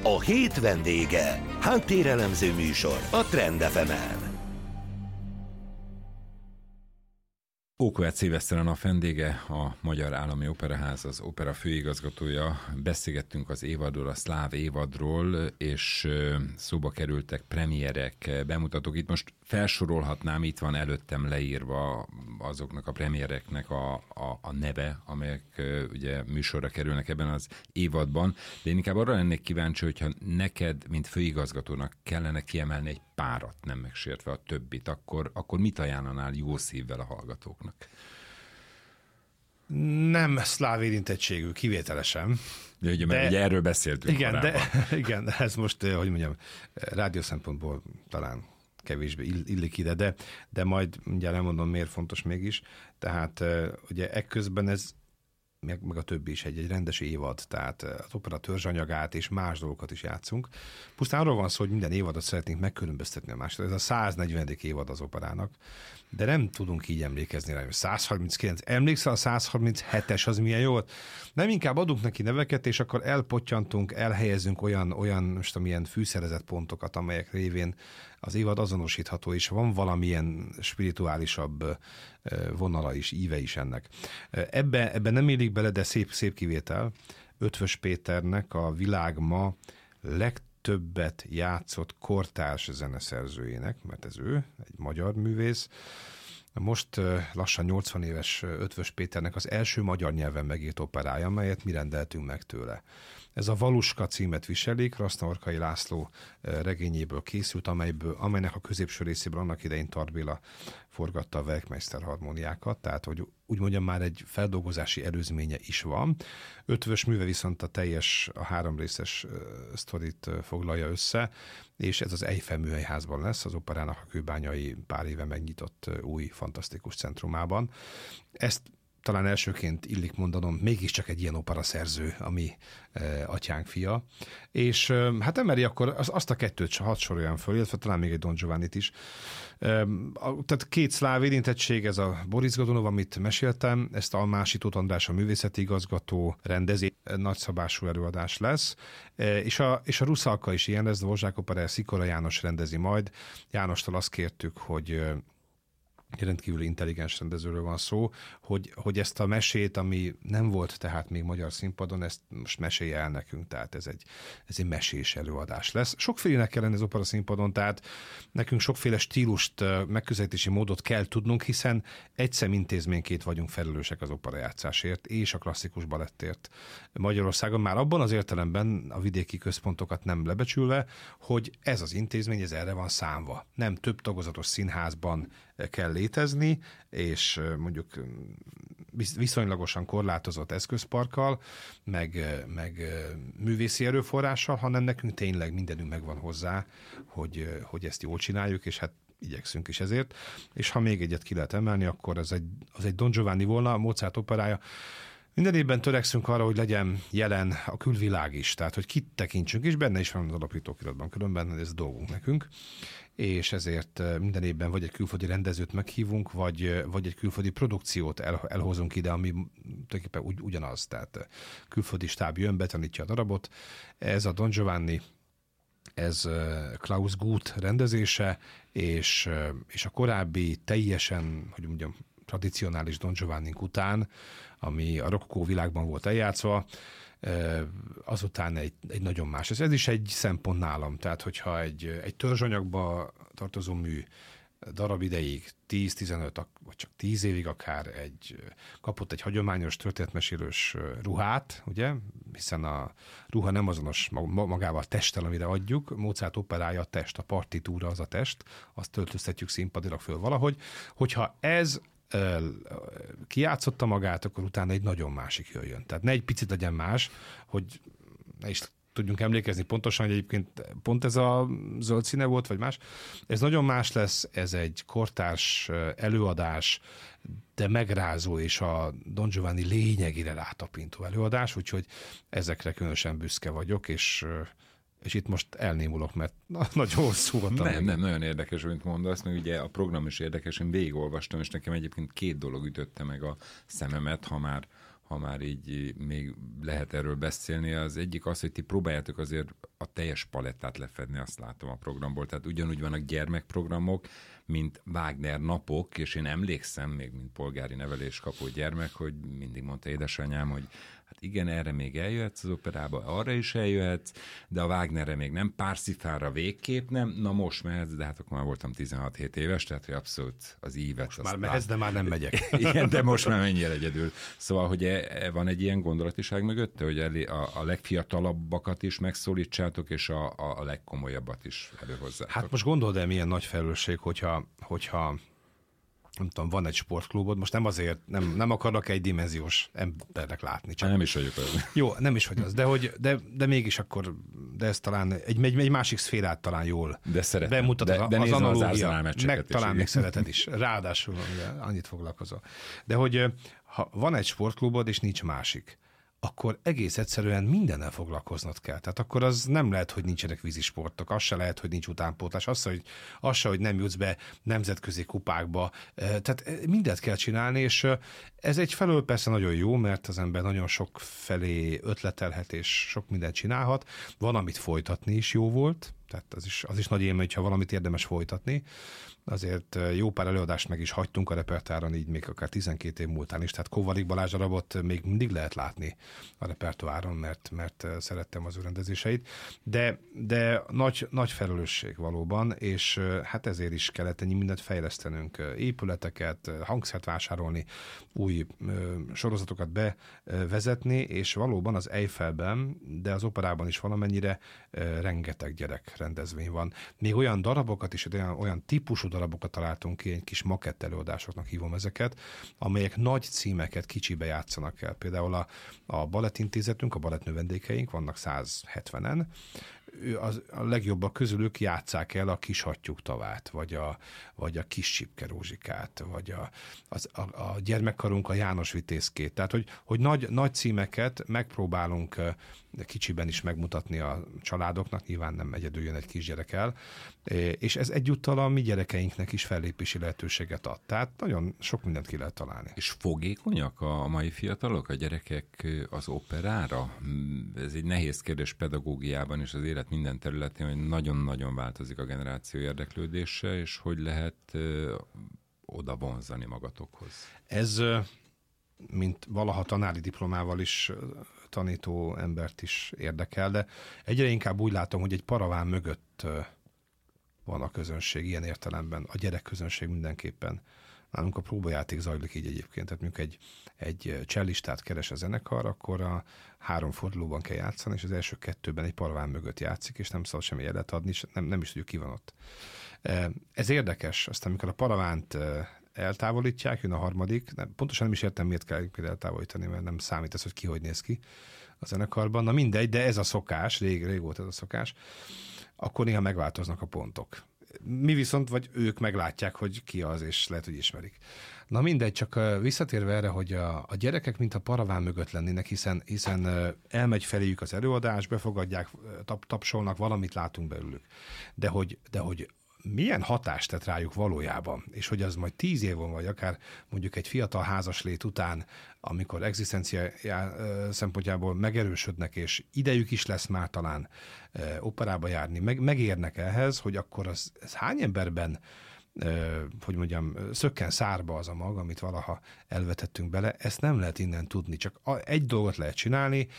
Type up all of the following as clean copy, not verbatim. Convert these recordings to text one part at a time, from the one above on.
A hét vendége. Háttérelemző műsor a Trend FM-en. Ókovács Szilveszter a nap vendége, a Magyar Állami Operaház, az opera főigazgatója. Beszélgettünk az évadról, a szláv évadról, és szóba kerültek premierek, bemutatók. Itt most felsorolhatnám, itt van előttem leírva azoknak a premiereknek a neve, amelyek ugye műsorra kerülnek ebben az évadban. De én inkább arra lennék kíváncsi, hogyha neked, mint főigazgatónak kellene kiemelni egy párat, nem megsértve a többit, akkor mit ajánlanál jó szívvel a hallgatóknak? Nem szláv érintettségű, kivételesen. De ugye erről beszéltünk igen, ez most, hogy mondjam, rádió szempontból talán kevésbé illik ide, de majd mindjárt elmondom, miért fontos mégis. Tehát ugye ekközben ez meg a többi is egy rendes évad, tehát az opera törzsanyagát és más dolgokat is játszunk. Pusztán arról van szó, hogy minden évadot szeretnénk megkülönböztetni a másikat. Ez a 140. évad az operának, de nem tudunk így emlékezni rá, hogy 139. Emlékszel a 137-es, az milyen jó? Nem, inkább adunk neki neveket, és akkor elpottyantunk, elhelyezünk olyan most amilyen fűszerezett pontokat, amelyek révén az évad azonosítható, és van valamilyen spirituálisabb vonala is, íve is ennek. Ebbe nem élik bele, de szép kivétel. Ötvös Péternek a világ ma legtöbbet játszott kortárs zeneszerzőjének, mert ez ő, egy magyar művész. Most lassan 80 éves Ötvös Péternek az első magyar nyelven megírt operája, amelyet mi rendeltünk meg tőle. Ez a Valuska címet viselik, Rasznaorkai László regényéből készült, amelynek a középső részéből annak idején Tar Béla forgatta a Werkmeister harmóniákat, tehát hogy úgy mondjam, már egy feldolgozási előzménye is van. Ötvös műve viszont a 3 részes sztorit foglalja össze, és ez az Eiffel Műhelyházban lesz, az operának a kőbányai pár éve megnyitott új fantasztikus centrumában. Ezt talán elsőként illik mondanom, mégiscsak egy ilyen operaszerző, ami atyánk fia. És hát emeli akkor azt a kettőt hadd soroljam föl, illetve talán még egy Don Giovannit is. Tehát 2 szláv érintettség, ez a Boris Godunov, amit meséltem, ezt Almási Tóth András, a művészeti igazgató rendezi, nagyszabású előadás lesz, és a Ruszalka is ilyen lesz, Dvorzsák opera, Szikora János rendezi majd. Jánostól azt kértük, hogy rendkívül intelligens rendezőről van szó, hogy ezt a mesét, ami nem volt tehát még magyar színpadon, ezt most mesélje el nekünk, tehát ez egy mesés előadás lesz. Sokfélének kell lenni az opera színpadon, tehát nekünk sokféle stílust, megközelítési módot kell tudnunk, hiszen egy szemintézményként vagyunk felelősek az operajátszásért és a klasszikus balettért Magyarországon, már abban az értelemben a vidéki központokat nem lebecsülve, hogy ez az intézmény, ez erre van számva. Nem több tagozatos színházban kell létezni, és mondjuk viszonylagosan korlátozott eszközparkkal, meg művészi erőforrással, hanem nekünk tényleg mindenünk megvan hozzá, hogy ezt jól csináljuk, és hát igyekszünk is ezért. És ha még egyet ki lehet emelni, akkor az egy Don Giovanni volna, a Mozart operája. Minden évben törekszünk arra, hogy legyen jelen a külvilág is, tehát hogy kit tekintsünk, és benne is van az alapítókiratban, különben ez dolgunk nekünk, és ezért minden évben vagy egy külföldi rendezőt meghívunk, vagy egy külföldi produkciót elhozunk ide, ami tulajdonképpen ugyanaz, tehát külföldi stáb jön, betanítja a darabot. Ez a Don Giovanni, ez Klaus Guth rendezése, és a korábbi teljesen, hogy mondjam, tradicionális Don Giovannink után, ami a rokokó világban volt eljátszva, azután egy nagyon más. Ez is egy szempont nálam, tehát hogyha egy törzsanyagba tartozó mű darab ideig, 10-15, vagy csak 10 évig akár kapott egy hagyományos történetmesélős ruhát, ugye, hiszen a ruha nem azonos magával a testtel, amire adjuk. Mozart operája a test, a partitúra az a test, azt töltöztetjük színpadilag föl valahogy. Hogyha ez kijátszotta magát, akkor utána egy nagyon másik jöjjön. Tehát ne egy picit legyen más, hogy ne is tudjunk emlékezni pontosan, hogy egyébként pont ez a zöld színe volt, vagy más. Ez nagyon más lesz, ez egy kortárs előadás, de megrázó és a Don Giovanni lényegére rátapintó előadás, úgyhogy ezekre különösen büszke vagyok, és itt most elnémulok, mert nagyon hosszú volt. Nem, nagyon érdekes, amit mondasz, meg ugye a program is érdekes, én végigolvastam, és nekem egyébként 2 dolog ütötte meg a szememet, ha ha már így még lehet erről beszélni. Az egyik az, hogy ti próbáljátok azért a teljes palettát lefedni, azt látom a programból. Tehát ugyanúgy vannak gyermekprogramok, mint Wagner napok, és én emlékszem, még mint polgári nevelés kapó gyermek, hogy mindig mondta édesanyám, hogy hát igen, erre még eljöhetsz az operába, arra is eljöhetsz, de a Wagnerre még nem, Parsifalra végképp nem, na most mehetsz, de hát akkor már voltam 16-7 éves, tehát hogy abszolút az ívet. Most már mehetsz, de már nem megyek. Igen, de most már mennyire egyedül. Szóval, hogy van egy ilyen gondolatiság mögötte, hogy a legfiatalabbakat is megszólítsátok, és a legkomolyabbat is előhozzátok. Hát most gondold el, milyen nagy felelősség, hogyha nem tudom, van egy sportklubod, most nem azért, nem akarnak egy dimenziós embernek látni. Csak. Nem is vagyok az. Jó, nem is vagy az, de mégis akkor, de ez talán egy másik szférát talán jól bemutat az analógia, meg talán még szereted is. Ráadásul annyit foglalkozol. De hogy ha van egy sportklubod, és nincs másik, akkor egész egyszerűen mindennel foglalkoznod kell. Tehát akkor az nem lehet, hogy nincsenek vízisportok, az se lehet, hogy nincs utánpótlás, az se, hogy nem jutsz be nemzetközi kupákba. Tehát mindent kell csinálni, és ez egyfelől persze nagyon jó, mert az ember nagyon sok felé ötletelhet, és sok mindent csinálhat. Van, amit folytatni is jó volt, tehát az is nagy élmény, hogyha valamit érdemes folytatni. Azért jó pár előadást meg is hagytunk a repertoáron, így még akár 12 év múltán is, tehát Kovarik Balázs darabot még mindig lehet látni a repertoáron, mert szerettem az ő rendezéseit, de nagy felelősség valóban, és hát ezért is kellett ennyi mindent fejlesztenünk, épületeket, hangszert vásárolni, új sorozatokat bevezetni, és valóban az Eiffelben, de az operában is valamennyire rengeteg gyerek rendezvény van. Még olyan darabokat is, olyan típusú darabokat találtunk ki, egy kis makett előadásoknak hívom ezeket, amelyek nagy címeket kicsibe játszanak el. Például a balettintézetünk, a balettnövendékeink, vannak 170-en, a legjobbak közülük játsszák el a Kis hattyúk tavát, vagy a Kis csipke rózsikát, vagy a gyermekkarunk a János Vitézkét. Tehát, hogy nagy címeket megpróbálunk kicsiben is megmutatni a családoknak, nyilván nem egyedül jön egy kisgyerek el, és ez egyúttal a mi gyerekeinknek is fellépési lehetőséget ad. Tehát nagyon sok mindent ki lehet találni. És fogékonyak a mai fiatalok, a gyerekek az operára? Ez egy nehéz kérdés pedagógiában és az élet minden területén, hogy nagyon-nagyon változik a generáció érdeklődése, és hogy lehet oda vonzani magatokhoz. Ez, mint valaha tanári diplomával is tanító embert is érdekel, de egyre inkább úgy látom, hogy egy paraván mögött van a közönség ilyen értelemben, a gyerekközönség mindenképpen. Nálunk a próbajáték zajlik így egyébként, tehát mondjuk egy csellistát keres a zenekar, akkor a 3 fordulóban kell játszani, és az első 2-ben egy paraván mögött játszik, és nem szabad semmi jelet adni, és nem is tudjuk, ki van ott. Ez érdekes, aztán amikor a paravánt eltávolítják, jön a harmadik, pontosan nem is értem, miért kell például eltávolítani, mert nem számít ez, hogy ki hogy néz ki a zenekarban. Na mindegy, de ez a szokás, régóta ez a szokás, akkor néha megváltoznak a pontok. Mi viszont, vagy ők meglátják, hogy ki az, és lehet, hogy ismerik. Na mindegy, csak visszatérve erre, hogy a gyerekek mint a paraván mögött lennének, hiszen elmegy feléjük az előadás, befogadják, tapsolnak, valamit látunk belőlük. De hogy milyen hatást tett rájuk valójában, és hogy az majd 10 évon, vagy akár mondjuk egy fiatal házaslét után, amikor egzisztencia szempontjából megerősödnek, és idejük is lesz már talán operába járni, megérnek ehhez, hogy akkor ez hány emberben, hogy mondjam, szökken szárba az a mag, amit valaha elvetettünk bele, ezt nem lehet innen tudni, csak egy dolgot lehet csinálni,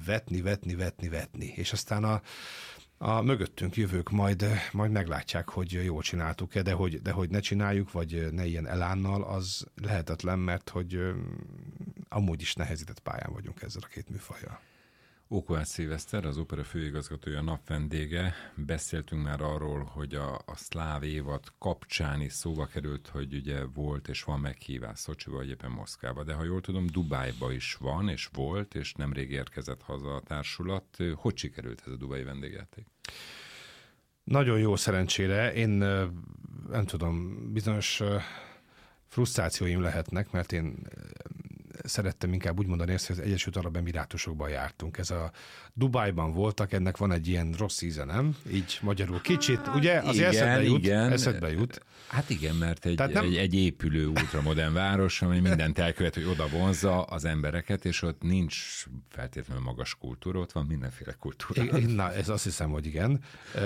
vetni, és aztán a mögöttünk jövők majd meglátják, hogy jól csináltuk-e, de hogy ne csináljuk, vagy ne ilyen elánnal, az lehetetlen, mert hogy amúgy is nehezített pályán vagyunk ezzel a 2 műfajjal. Ókovács Szilveszter, az opera főigazgatója, nap vendége. Beszéltünk már arról, hogy a szláv évad kapcsán is szóba került, hogy ugye volt és van meghívás Szocsiba, vagy éppen Moszkvába, de ha jól tudom, Dubájba is van, és volt, és nemrég érkezett haza a társulat. Hogy sikerült ez a dubai vendégjáték? Nagyon jó, szerencsére. Én nem tudom, bizonyos frusztrációim lehetnek, mert én szerettem inkább úgy mondani ezt, hogy az Egyesült Arab Emirátusokban jártunk. Ez a Dubájban voltak, ennek van egy ilyen rossz íze, nem? Így magyarul kicsit, ugye? Az eszedbe jut. Hát igen, mert egy épülő ultramodern város, ami mindent elkövet, hogy oda vonzza az embereket, és ott nincs feltétlenül magas kultúra, ott van mindenféle kultúra. Na, ez azt hiszem, hogy igen.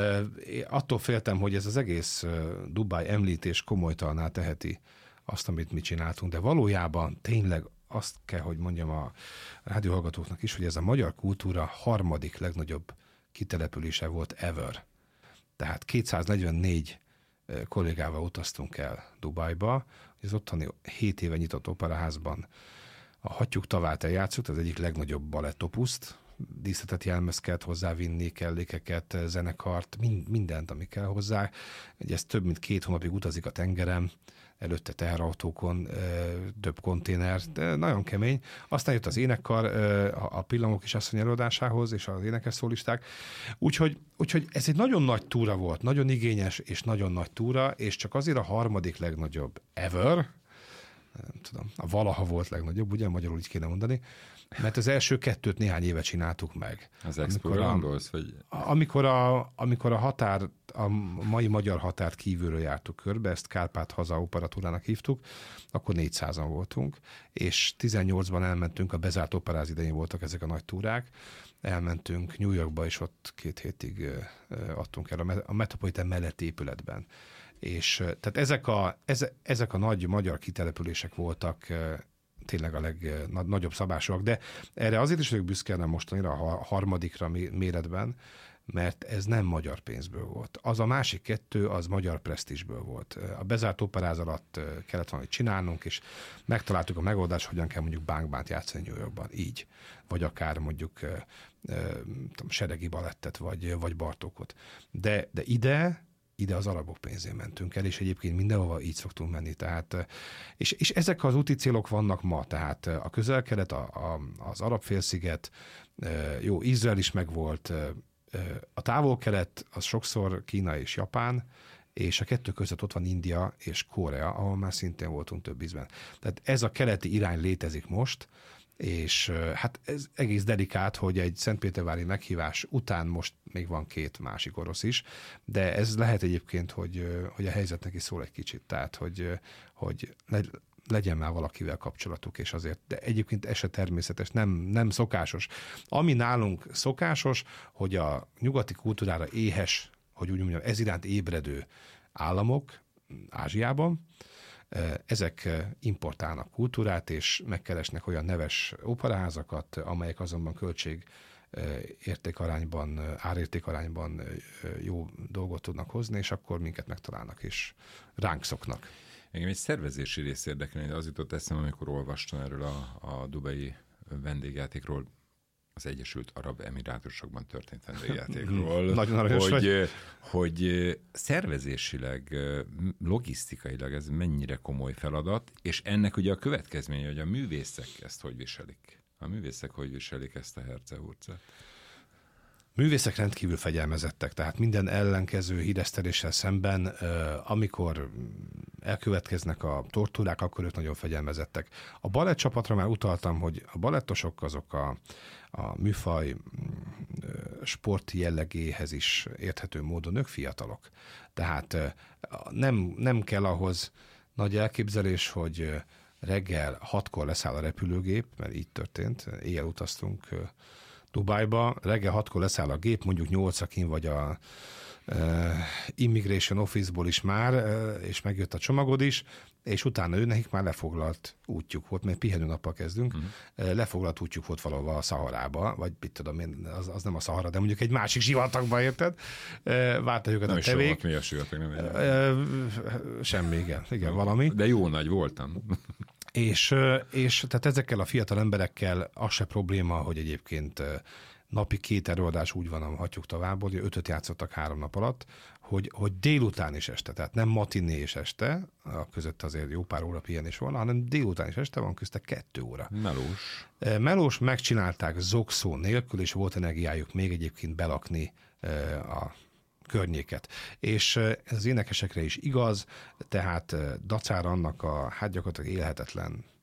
Attól féltem, hogy ez az egész Dubáj említés komolytalanná teheti azt, amit mi csináltunk, de valójában tényleg azt kell, hogy mondjam a rádióhallgatóknak is, hogy ez a magyar kultúra harmadik legnagyobb kitelepülése volt ever. Tehát 244 kollégával utaztunk el Dubájba, az ottani 7 éve nyitott operaházban a Hattyúk tavát eljátszuk, az egyik legnagyobb balettopuszt, díszletet jelmez kellett hozzávinni, kellékeket, zenekart, mindent, ami kell hozzá. Ugye ez több mint 2 hónapig utazik a tengeren, előtte teherautókon, több konténer, de nagyon kemény. Aztán jött az énekkar a Pillamok kisasszony előadásához, és az énekes szólisták. Úgyhogy ez egy nagyon nagy túra volt, nagyon igényes és nagyon nagy túra, és csak azért a harmadik legnagyobb ever, nem tudom, a valaha volt legnagyobb, ugye, magyarul így kéne mondani, mert az első 2 néhány éve csináltuk meg. Az Expo-ra gondolsz, vagy? Amikor a határ, a mai magyar határt kívülről jártuk körbe, ezt Kárpát-haza operatúrának hívtuk, akkor 400-an voltunk, és 18-ban elmentünk, a bezárt operáz idején voltak ezek a nagy túrák, elmentünk New Yorkba, és ott 2 hétig adtunk el a Metropolitan melletti épületben. És tehát ezek a nagy magyar kitelepülések voltak tényleg a legnagyobb szabásúak, de erre azért is vagyok büszke, nem mostanira a harmadikra méretben, mert ez nem magyar pénzből volt. Az a másik 2, az magyar presztízsből volt. A bezárt operáz alatt kellett valamit csinálnunk, és megtaláltuk a megoldást, hogyan kell mondjuk bánkbánt játszani New Yorkban, így. Vagy akár mondjuk seregi balettet, vagy Bartókot. De ide az arabok pénzén mentünk el, és egyébként mindenhova így szoktunk menni. Tehát, és ezek az úti célok vannak ma, tehát a Közel-Kelet, az Arab-félsziget, jó, Izrael is megvolt, a Távol-Kelet, az sokszor Kína és Japán, és a 2 között ott van India és Korea, ahol már szintén voltunk több ízben. Tehát ez a keleti irány létezik most, és hát ez egész delikát, hogy egy szentpétervári meghívás után most még van 2 másik orosz is, de ez lehet egyébként, hogy a helyzetnek is szól egy kicsit, tehát hogy legyen már valakivel kapcsolatuk, és azért, de egyébként ez se természetes, nem szokásos. Ami nálunk szokásos, hogy a nyugati kultúrára éhes, hogy úgy mondjam, ez iránt ébredő államok Ázsiában, ezek importálnak kultúrát, és megkeresnek olyan neves operaházakat, amelyek azonban értékarányban, árértékarányban jó dolgot tudnak hozni, és akkor minket megtalálnak, és ránk szoknak. Engem egy szervezési rész érdekelni, de az jutott eszembe, amikor olvastam erről a dubai vendégjátékról, az Egyesült Arab Emirátusokban történt vendégjátékról. Nagyon aranyos hogy szervezésileg, logisztikailag ez mennyire komoly feladat, és ennek ugye a következménye, hogy a művészek ezt hogy viselik. A művészek hogy viselik ezt a herce-hurcát? Művészek rendkívül fegyelmezettek, tehát minden ellenkező híreszteléssel szemben, amikor elkövetkeznek a tortúrák, akkor ők nagyon fegyelmezettek. A balettcsapatra már utaltam, hogy a balettosok azok a műfaj sport jellegéhez is érthető módon ők fiatalok. Tehát nem kell ahhoz nagy elképzelés, hogy reggel 6-kor leszáll a repülőgép, mert így történt, éjjel utaztunk Dubájba, reggel 6-kor leszáll a gép, mondjuk 8-akin vagy a Immigration Office-ból is már, és megjött a csomagod is, és utána nekik már lefoglalt útjuk volt, mert pihenőnappal kezdünk, lefoglalt útjuk volt valahol a Szaharába, vagy mit tudom én, az nem a Szahara, de mondjuk egy másik sivatagba, érted? Várta őket a tevék. Mi a sivatag, nem semmi, igen, valami. De jó nagy voltam. És tehát ezekkel a fiatal emberekkel az se probléma, hogy egyébként napi 2 előadás úgy van a Hattyúk tavából, hogy 5-öt játszottak 3 nap alatt, hogy délután is este, tehát nem matiné és este, a között azért jó pár óra pihenés volna, hanem délután is este van közte 2 óra. Melós megcsinálták zokszó nélkül, és volt energiájuk még egyébként belakni a környéket. És ez az énekesekre is igaz, tehát dacára annak a gyakorlatilag élhetetlen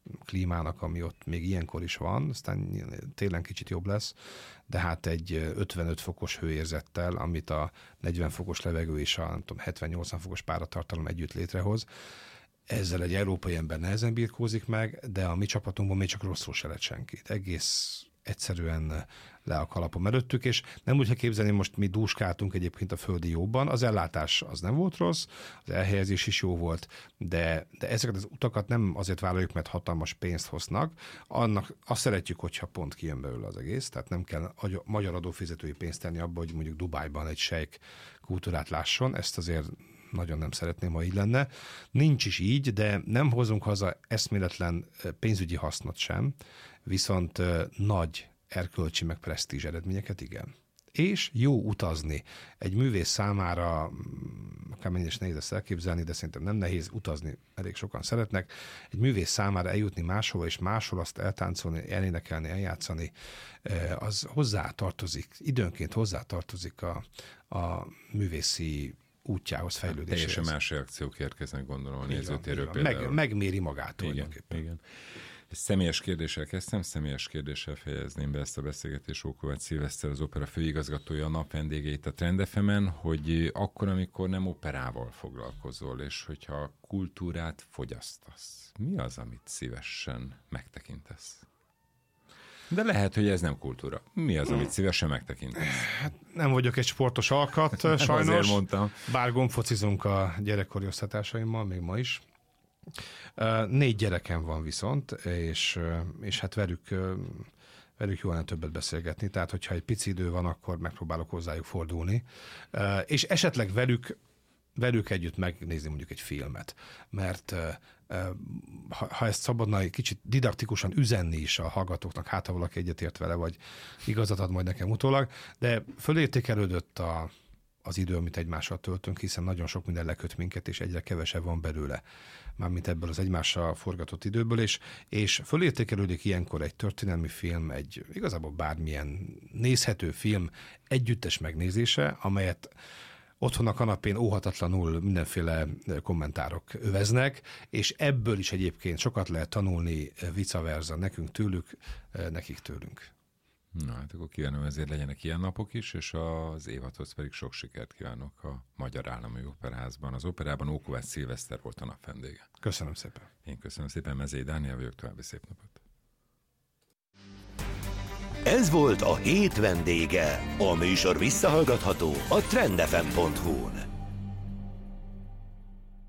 klímának, ami ott még ilyenkor is van, aztán télen kicsit jobb lesz, de hát egy 55 fokos hőérzettel, amit a 40 fokos levegő és a 70-80 fokos páratartalom együtt létrehoz, ezzel egy európai ember nehezen birkózik meg, de a mi csapatunkban még csak rosszul se lett senkit. Egész egyszerűen le a kalapom előttük, és nem úgy kell képzelni, most mi dúskáltunk egyébként a földi jóban, az ellátás az nem volt rossz, az elhelyezés is jó volt, de ezeket az utakat nem azért vállaljuk, mert hatalmas pénzt hoznak, annak azt szeretjük, hogyha pont kijön belőle az egész, tehát nem kell magyar adófizetői pénzt tenni abba, hogy mondjuk Dubájban egy sejk kultúrát lásson, ezt azért nagyon nem szeretném, ha így lenne. Nincs is így, de nem hozunk haza eszméletlen pénzügyi hasznot sem, viszont nagy erkölcsi meg presztízs eredményeket igen. És jó utazni. Egy művész számára, akármennyire is nehéz ezt elképzelni, de szerintem nem nehéz utazni, elég sokan szeretnek. Egy művész számára eljutni máshova, és máshol azt eltáncolni, elénekelni, eljátszani, az hozzátartozik, időnként hozzátartozik a művészi útjához, fejlődéséhez. Teljesen más reakciók érkeznek, gondolom, a nézőtérről például. Megméri magát. Igen. Személyes kérdéssel kezdtem, személyes kérdéssel fejezném be ezt a beszélgetést. Ókovács Szilveszter, az opera főigazgatója, a nap vendége itt a Trend FM-en, hogy akkor, amikor nem operával foglalkozol, és hogyha kultúrát fogyasztasz, mi az, amit szívesen megtekintesz? De lehet, hogy ez nem kultúra. Mi az, amit szívesen megtekintesz? Hát nem vagyok egy sportos alkat, sajnos. Azért mondtam. Bár gombfocizunk a gyerekkori osztatásaimmal, még ma is. 4 gyerekem van viszont, és hát velük jó lenne többet beszélgetni, tehát hogyha egy pici idő van, akkor megpróbálok hozzájuk fordulni, és esetleg velük együtt megnézni mondjuk egy filmet, mert ha ezt szabadna egy kicsit didaktikusan üzenni is a hallgatóknak, hát ha valaki egyetért vele, vagy igazat ad majd nekem utólag, de fölértékelődött az idő, amit egymással töltünk, hiszen nagyon sok minden leköt minket, és egyre kevesebb van belőle, mármint ebből az egymással forgatott időből, és fölértékelődik ilyenkor egy történelmi film, egy igazából bármilyen nézhető film együttes megnézése, amelyet otthon a kanapén óhatatlanul mindenféle kommentárok öveznek, és ebből is egyébként sokat lehet tanulni vice versa, nekünk tőlük, nekik tőlünk. Na, hát akkor kívánom, ezért legyenek ilyen napok is, és az évadhoz pedig sok sikert kívánok a Magyar Állami Operaházban. Az operában Ókovács Szilveszter volt a nap vendége. Köszönöm szépen. Én köszönöm szépen, Mezei Dániel vagyok, további szép napot. Ez volt a hét vendége. A műsor visszahallgatható a trendfm.hu-n.